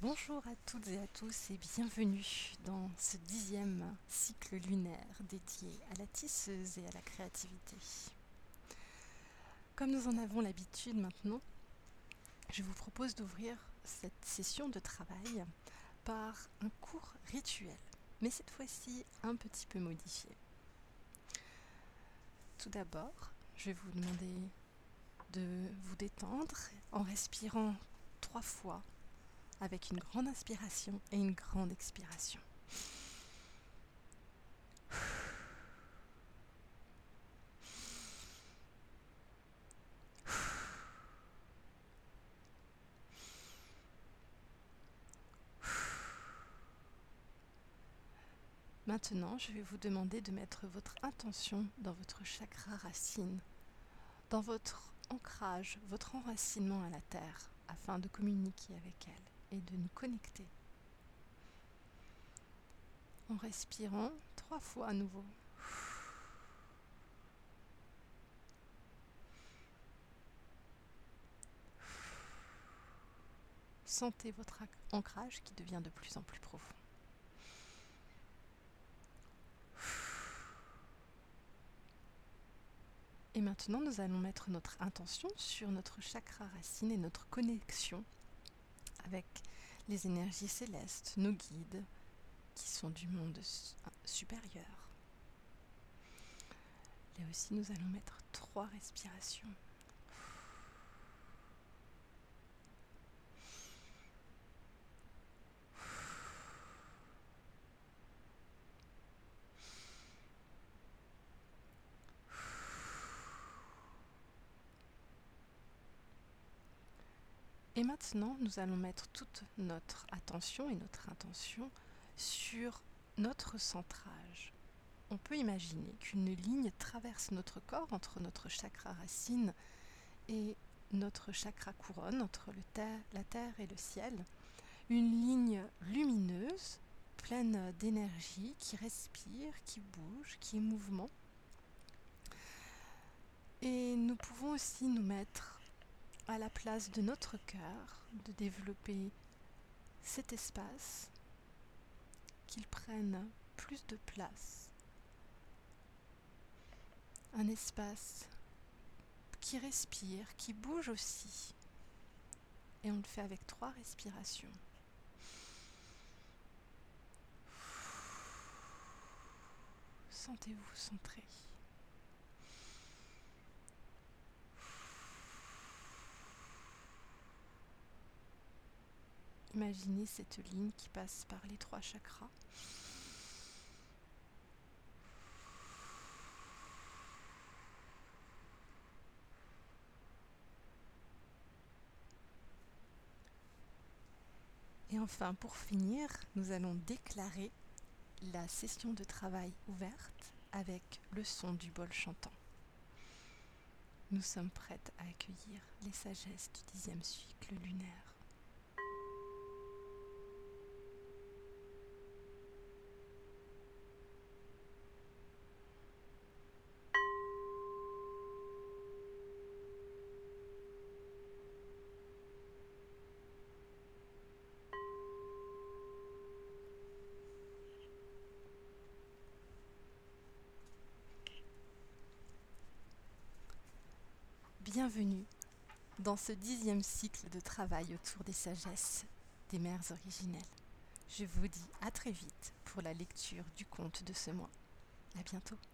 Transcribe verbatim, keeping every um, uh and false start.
Bonjour à toutes et à tous et bienvenue dans ce dixième cycle lunaire dédié à la tisseuse et à la créativité. Comme nous en avons l'habitude maintenant, je vous propose d'ouvrir cette session de travail par un court rituel, mais cette fois-ci un petit peu modifié. Tout d'abord, je vais vous demander de vous détendre en respirant trois fois avec une grande inspiration et une grande expiration. Maintenant, je vais vous demander de mettre votre intention dans votre chakra racine, dans votre ancrage, votre enracinement à la terre, afin de communiquer avec elle et de nous connecter. En respirant trois fois à nouveau. Sentez votre ancrage qui devient de plus en plus profond. Et maintenant, nous allons mettre notre intention sur notre chakra racine et notre connexion avec les énergies célestes, nos guides, qui sont du monde supérieur. Là aussi, nous allons mettre trois respirations. Et maintenant, nous allons mettre toute notre attention et notre intention sur notre centrage. On peut imaginer qu'une ligne traverse notre corps entre notre chakra racine et notre chakra couronne, entre le terre, la terre et le ciel. Une ligne lumineuse, pleine d'énergie, qui respire, qui bouge, qui est mouvement. Et nous pouvons aussi nous mettre à la place de notre cœur, de développer cet espace, qu'il prenne plus de place. Un espace qui respire, qui bouge aussi. Et on le fait avec trois respirations. Sentez-vous centré. Imaginez cette ligne qui passe par les trois chakras. Et enfin, pour finir, nous allons déclarer la session de travail ouverte avec le son du bol chantant. Nous sommes prêtes à accueillir les sagesses du dixième cycle lunaire. Bienvenue dans ce dixième cycle de travail autour des sagesses des mères originelles. Je vous dis à très vite pour la lecture du conte de ce mois. À bientôt.